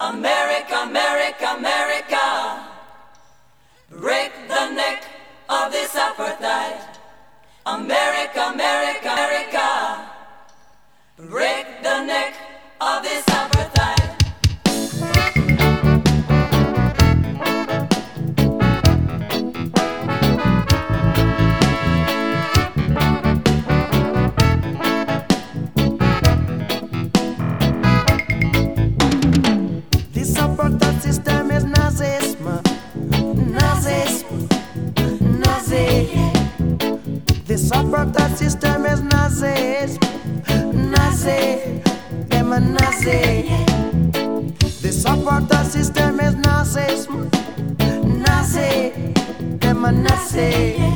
America, America, America, break the neck of this apartheid. America, America, America, break the neck of this apartheid. This apartheid system is Nazism, Nazism, Nazi. This apartheid system is Nazism, Nazi, them a Nazi. This apartheid system is Nazism, Nazi, them a Nazi.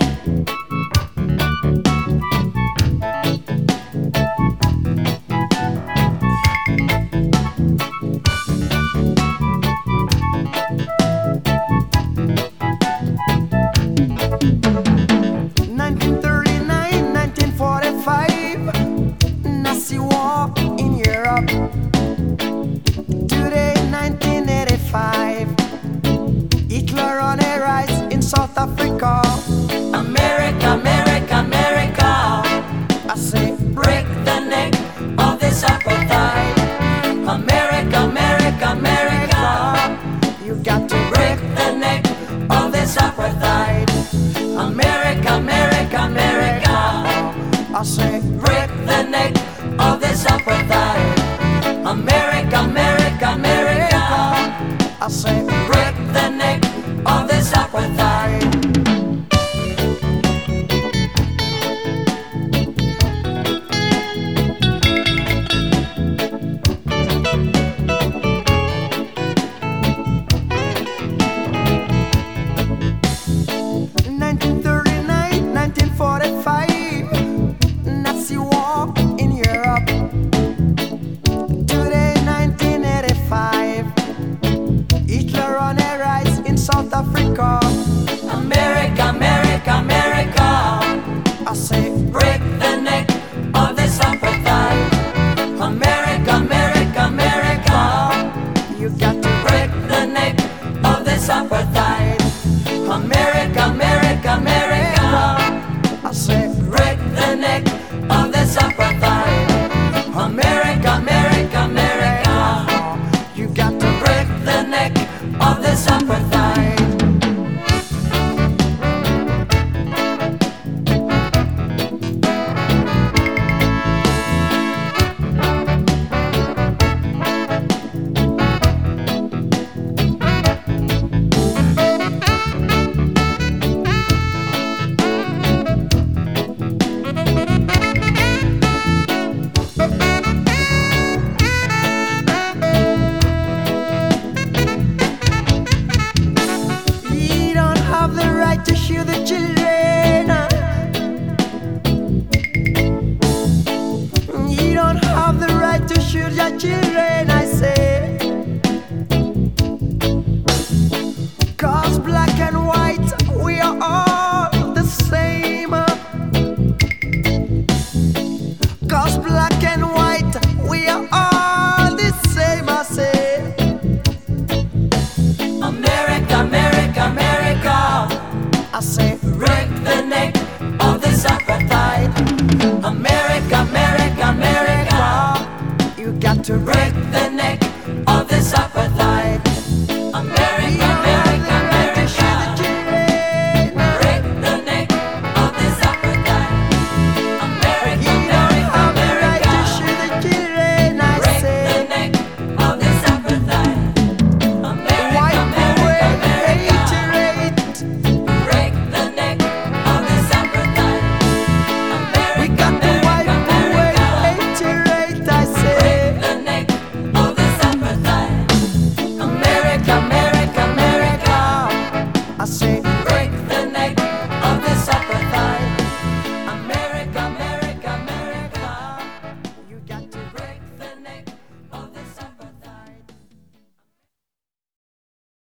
Nazi war in Europe. Today, 1985, Hitler on a rise in South Africa. America, America, America, I say, break the neck of this apartheid. America, America, America, you got to break the neck of this apartheid. America, America, America, I say, break the neck of this apartheid. America, America, America, I say, break the neck of this apartheid. Nazi war in Europe. Today, 1985, Hitler on a rise in South Africa. America, America, America, I say, break the neck of this apartheid. America, America, America, you got to break the neck of this apartheid. America, America, America, I say, break the neck of this apartheid. America, America, America, you got to break the neck of this apartheid. to shoot the children. You don't have the right to shoot your children, I say. 'Cause black and white, we are all the same. 'Cause black and white, we are all the same, I say. America, America, America, I say, break the neck of this apartheid. America, America, America, you got to break the neck